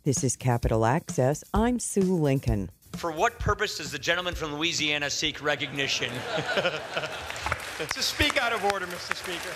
This is Capital Access. I'm Sue Lincoln. For what purpose does the gentleman from Louisiana seek recognition? To speak out of order, Mr. Speaker.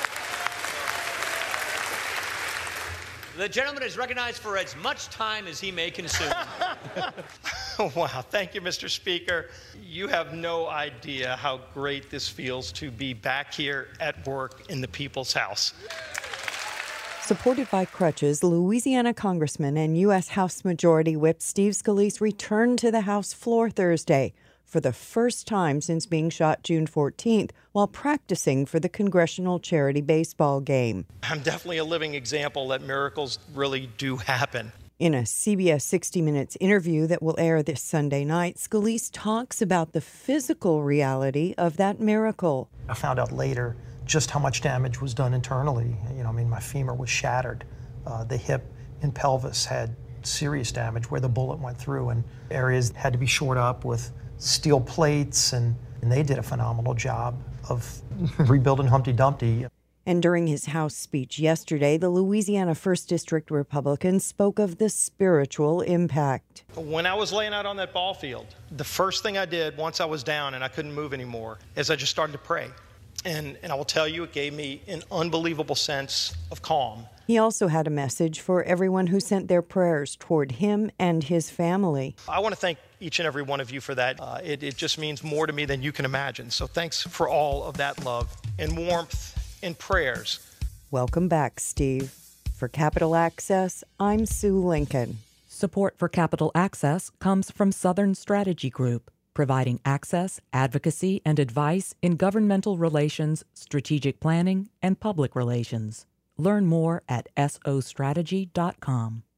The gentleman is recognized for as much time as he may consume. Wow, thank you, Mr. Speaker. You have no idea how great this feels to be back here at work in the People's House. Supported by crutches, Louisiana Congressman and U.S. House Majority Whip Steve Scalise returned to the House floor Thursday for the first time since being shot June 14th while practicing for the congressional charity baseball game. I'm definitely a living example that miracles really do happen. In a CBS 60 Minutes interview that will air this Sunday night, Scalise talks about the physical reality of that miracle. I found out later just how much damage was done internally. My femur was shattered. The hip and pelvis had serious damage where the bullet went through, and areas had to be shored up with steel plates, and they did a phenomenal job of rebuilding Humpty Dumpty. And during his House speech yesterday, the Louisiana 1st District Republican spoke of the spiritual impact. When I was laying out on that ball field, the first thing I did once I was down and I couldn't move anymore is I just started to pray. And I will tell you, it gave me an unbelievable sense of calm. He also had a message for everyone who sent their prayers toward him and his family. I want to thank each and every one of you for that. It just means more to me than you can imagine. So thanks for all of that love and warmth and prayers. Welcome back, Steve. For Capital Access, I'm Sue Lincoln. Support for Capital Access comes from Southern Strategy Group, providing access, advocacy, and advice in governmental relations, strategic planning, and public relations. Learn more at sostrategy.com.